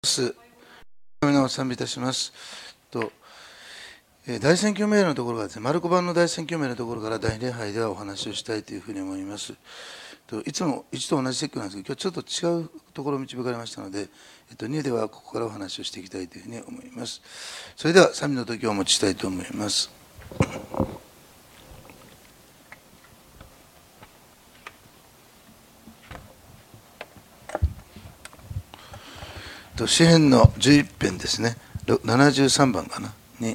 皆を賛美いたしますと、大宣教命令のところがですね、マルコ版の大宣教命令のところから大礼拝ではお話をしたいというふうに思います。いつも一と同じ説教なんですけど、今日ちょっと違うところを導かれましたので、2ではここからお話をしていきたいというふうに思います。それでは賛美の時をお持ちしたいと思います。詩編の11編ですね、73番かなに、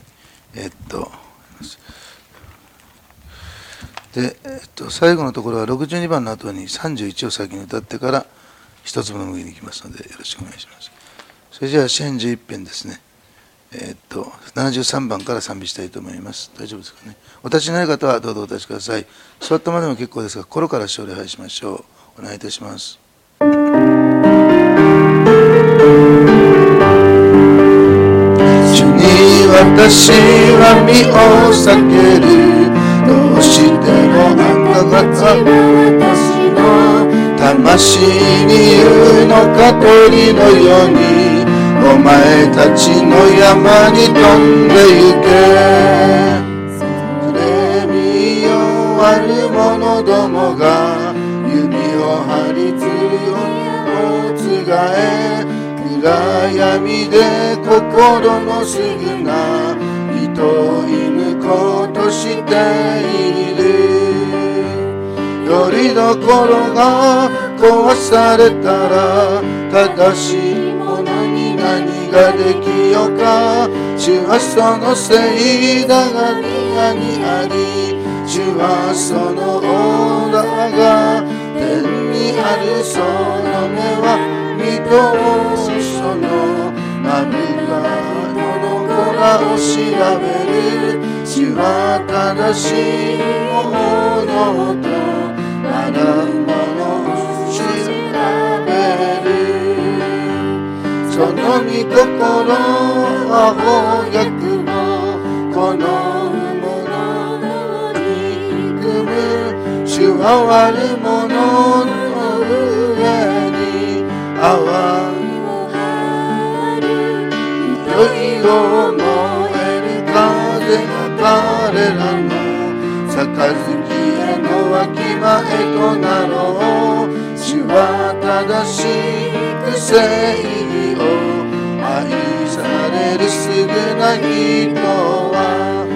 で、最後のところは62番の後に31を先に歌ってから一粒の麦に行きますので、よろしくお願いします。それじゃあ詩編11編ですね、73番から賛美したいと思います。大丈夫ですかね。お立ちになる方はどうぞお立ちください。座ったまでも結構ですが、心から礼拝しましょう。お願いいたします。私は身を避ける。どうしてもあなた方私の魂に言うのか、鳥のようにお前たちの山に飛んで行け。それ見弱る者どもが弓を張り鶴をつがえ、暗闇で心のすぐな人を射抜こうとしている。よりどころが壊されたら正しいものに何ができようか。主はそのせいだが宮にあり、主はそのオーラが天にある。その目は見通し、そのまぶたの子らを調べる。主は正しいものとまだものを調べる。その御心は翻訳もこのものに含む。主は悪者の上に泡を張る。恋を燃える風が彼らの杯へのわきまえとなろう。主は正しく正義を愛されるすぐな人は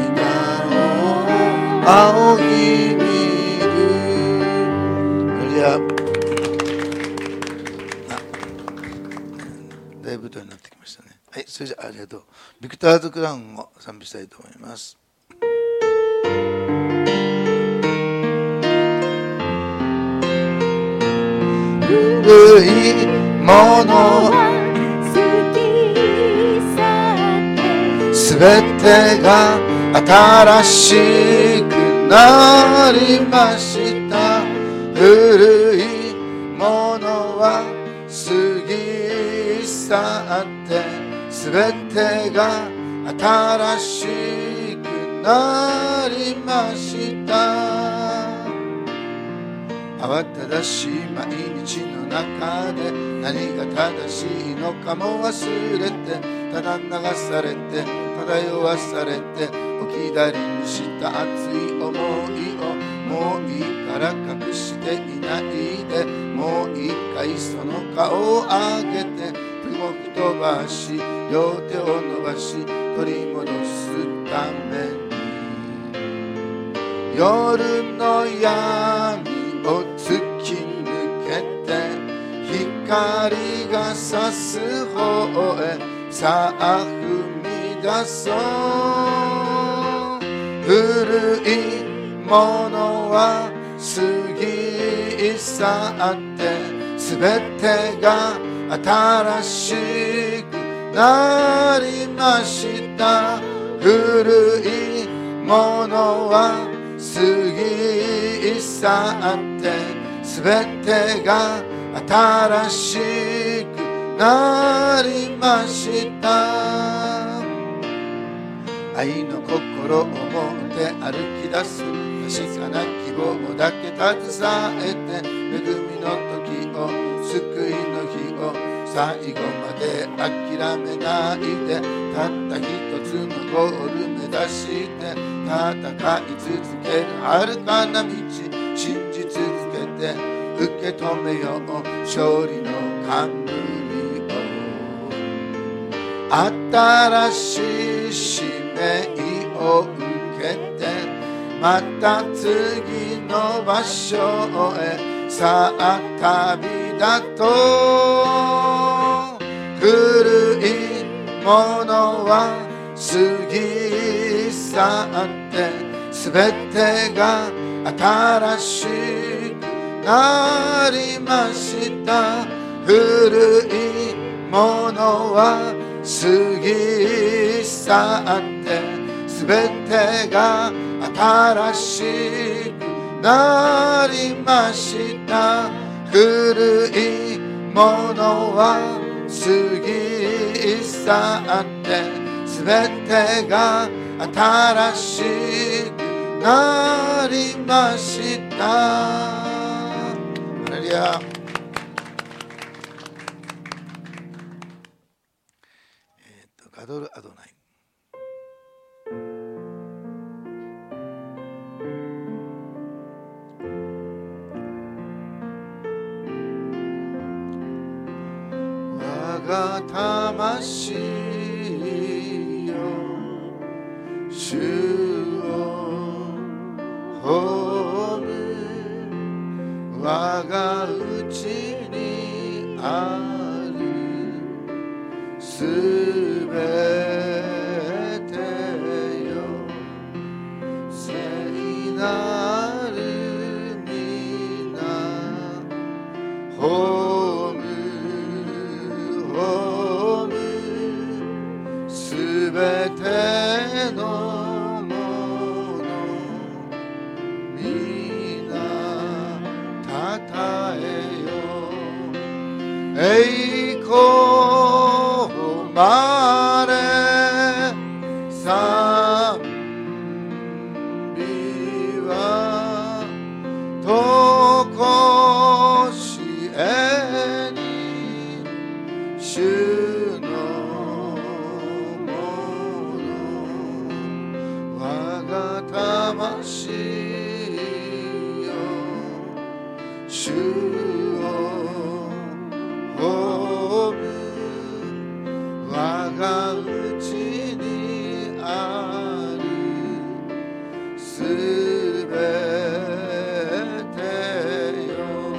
皆を仰ぎ見る。だいぶとになってきましたね。はい、それじゃありがとう。ビクターズクラウンを賛美したいと思います。古いものすべてが新しくなりました。古いものは過ぎ去ってすべてが新しくなりました。慌ただしい毎日の中で何が正しいのかも忘れて、ただ流されて漂わされて、置き去りにした熱い思いをもういいから隠していないで、もう一回その顔を上げて雲吹き飛ばし、両手を伸ばし取り戻すために、夜の闇を突き抜けて光が差す方へさあ踏み出そう。古いものは過ぎ去ってすべてが新しくなりました。古いものは過ぎ去ってすべてが新しくなりました。愛の心を持って歩き出す確かな希望だけ携えて、恵みの時を救いの日を最後まで諦めないで、たった一つのゴール目指して戦い続ける遥かな道、信じ続けて受け止めよう勝利の冠を。新しい使命を受けてまた次の場所へさあ旅立とう。古いものは過ぎ去ってすべてが新しくなりました。古いものは過ぎ去ってすべてが新しくなりました。古いものは過ぎ去ってすべてが新しくなりました。ハレルヤ。ガドルアドナイ。我が魂よ主を褒む。我が内にあるすべてよ聖なる皆褒む褒む。すべてのもの皆たたえよ。栄光まれ賛美はとこしえに主のもの。我が魂よ主を褒む。我が内にあるすべてよ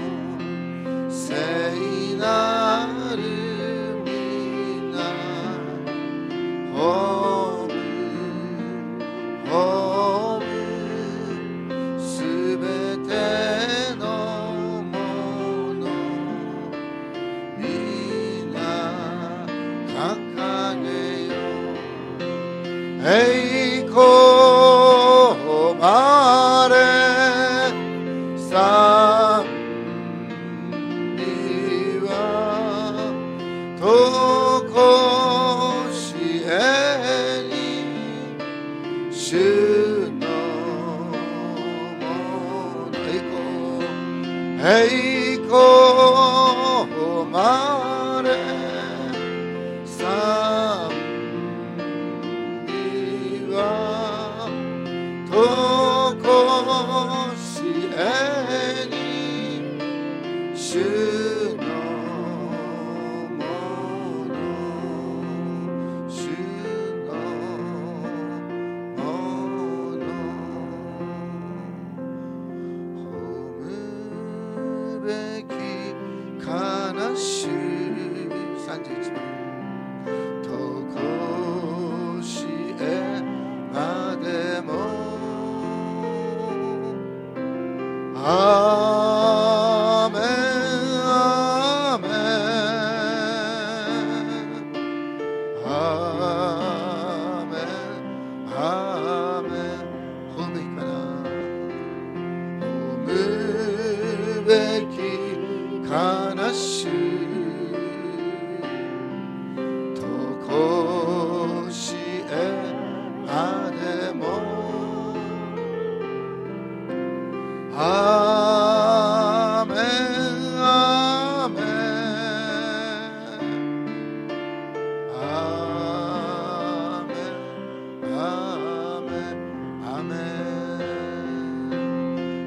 聖なる皆褒む褒む。すべてのもの皆掲げよう。栄光まれ賛美はとこしえに主のもの。栄光まれ賛美はとこしえに主のもの。主のもの。褒むべ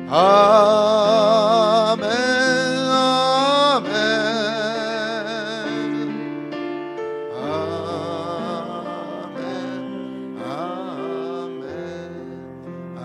アーメンアーメンアーメンアーメン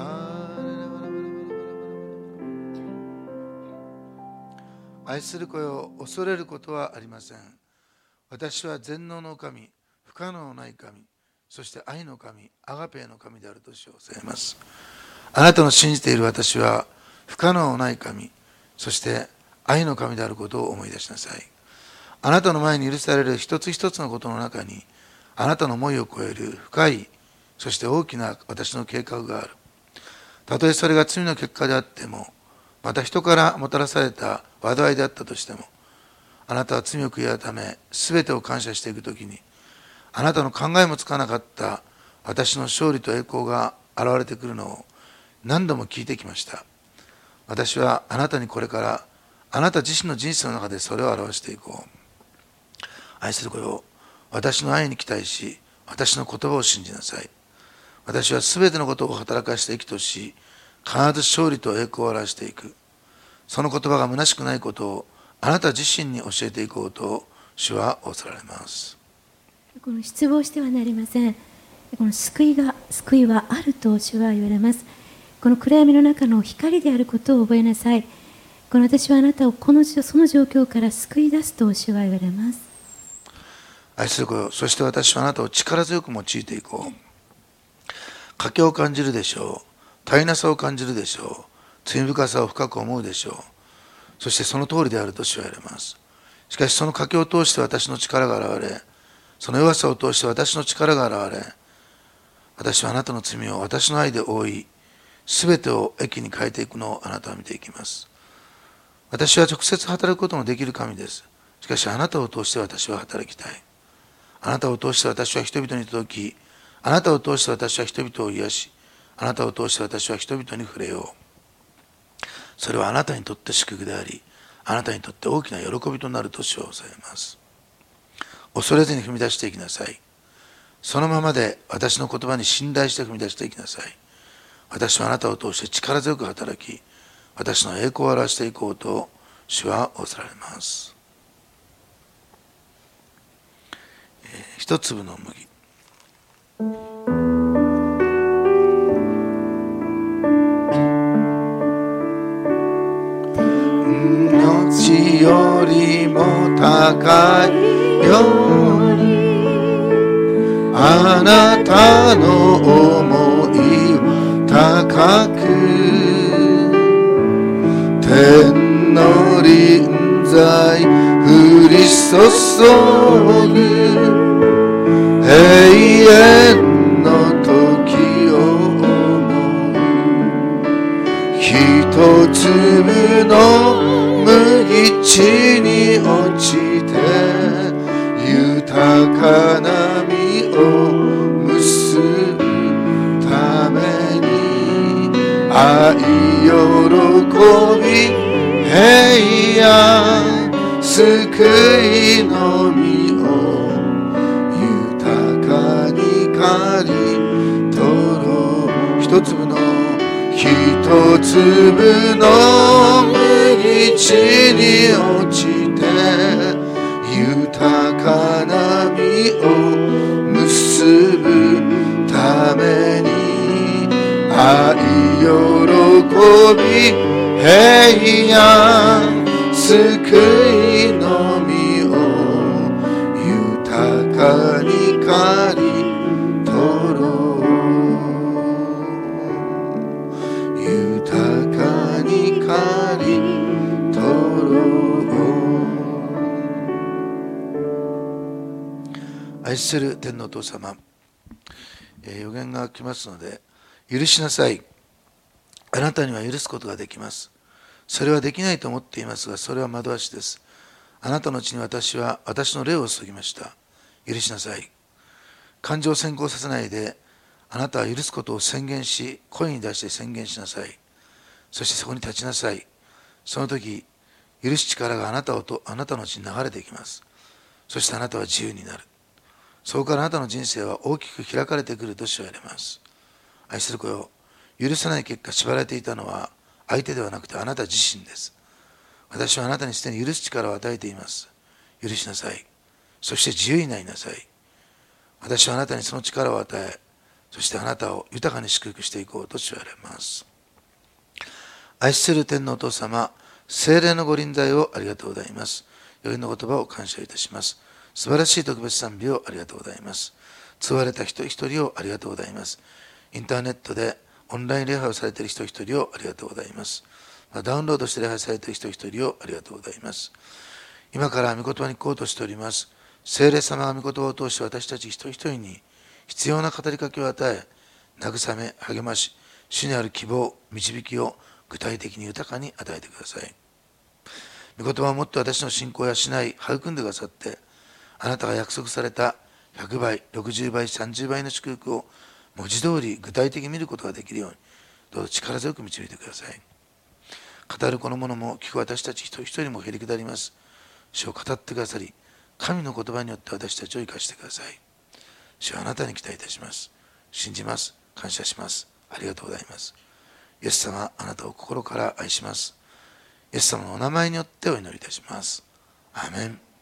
愛する子よ、恐れることはありません。私は全能の神、不可能のない神、そして愛の神、アガペーの神であると称されます。あなたの信じている私は不可能のない神、そして愛の神であることを思い出しなさい。あなたの前に許される一つ一つのことの中に、あなたの思いを超える深い、そして大きな私の計画がある。たとえそれが罪の結果であっても、また人からもたらされた話題であったとしても、あなたは罪を悔い改め、すべてを感謝していくときに、あなたの考えもつかなかった私の勝利と栄光が現れてくるのを何度も聞いてきました。私はあなたにこれからあなた自身の人生の中でそれを表していこう。愛する子よ、私の愛に期待し、私の言葉を信じなさい。私はすべてのことを働かして益とし、必ず勝利と栄光を表していく。その言葉が虚しくないことをあなた自身に教えていこうと主は仰せられます。 この失望してはなりません。この救いはあると主は言われます。この暗闇の中の光であることを覚えなさい。この私はあなたをその状況から救い出すと主は言われます。 愛する子よ、そして私はあなたを力強く用いていこう。賭けを感じるでしょう。足りなさを感じるでしょう。罪深さを深く思うでしょう。そしてその通りであると主は言われます。しかしその賭けを通して私の力が現れ、その弱さを通して私の力が現れ、私はあなたの罪を私の愛で覆い、すべてを益に変えていくのをあなたは見ていきます。私は直接働くことのできる神です。しかしあなたを通して私は働きたい。あなたを通して私は人々に届き、あなたを通して私は人々を癒し、あなたを通して私は人々に触れよう。それはあなたにとって祝福であり、あなたにとって大きな喜びとなると主はされます。恐れずに踏み出していきなさい。そのままで私の言葉に信頼して踏み出していきなさい。私はあなたを通して力強く働き、私の栄光を表していこうと主は仰せられます。一粒の麦。命よりも高いようにあなたの思いを高く天の臨在降り注ぐ永遠の時を思う一粒の麦地に落ちて豊かな実を結ぶために愛喜び平安救いの実を豊かに刈り取ろう。一粒の麦地に落ちて豊かな実を結ぶために愛喜び平安救いの実を豊かに刈り取ろう。豊かに刈り取ろう。愛する天のお父様、予言が来ますので許しなさい。あなたには許すことができます。それはできないと思っていますが、それは惑わしです。あなたのうちに私は私の霊を注ぎました。許しなさい。感情を先行させないで、あなたは許すことを宣言し、声に出して宣言しなさい。そしてそこに立ちなさい。その時、許す力があなたのうちに流れていきます。そしてあなたは自由になる。そこからあなたの人生は大きく開かれてくると主は言われます。愛する子よ、許さない結果縛られていたのは相手ではなくてあなた自身です。私はあなたにすでに許す力を与えています。許しなさい。そして自由になりなさい。私はあなたにその力を与え、そしてあなたを豊かに祝福していこうと主は言われます。愛する天のお父様、聖霊のご臨在をありがとうございます。良いの言葉を感謝いたします。素晴らしい特別賛美をありがとうございます。救われた人一人をありがとうございます。インターネットでオンライン礼拝をされている人一人をありがとうございます。ダウンロードして礼拝されている人一人をありがとうございます。今から御言葉に行こうとしております。聖霊様が御言葉を通して私たち一人一人に必要な語りかけを与え、慰め、励まし、主にある希望、導きを具体的に豊かに与えてください。御言葉をもって私の信仰や養い、育んでくださって、あなたが約束された100倍、60倍、30倍の祝福を文字通り具体的に見ることができるように、どうぞ力強く導いてください。語るこのものも聞く私たち一人一人もへりくだります。主を語ってくださり、神の言葉によって私たちを生かしてください。主はあなたに期待いたします。信じます。感謝します。ありがとうございます。イエス様、あなたを心から愛します。イエス様のお名前によってお祈りいたします。アーメン。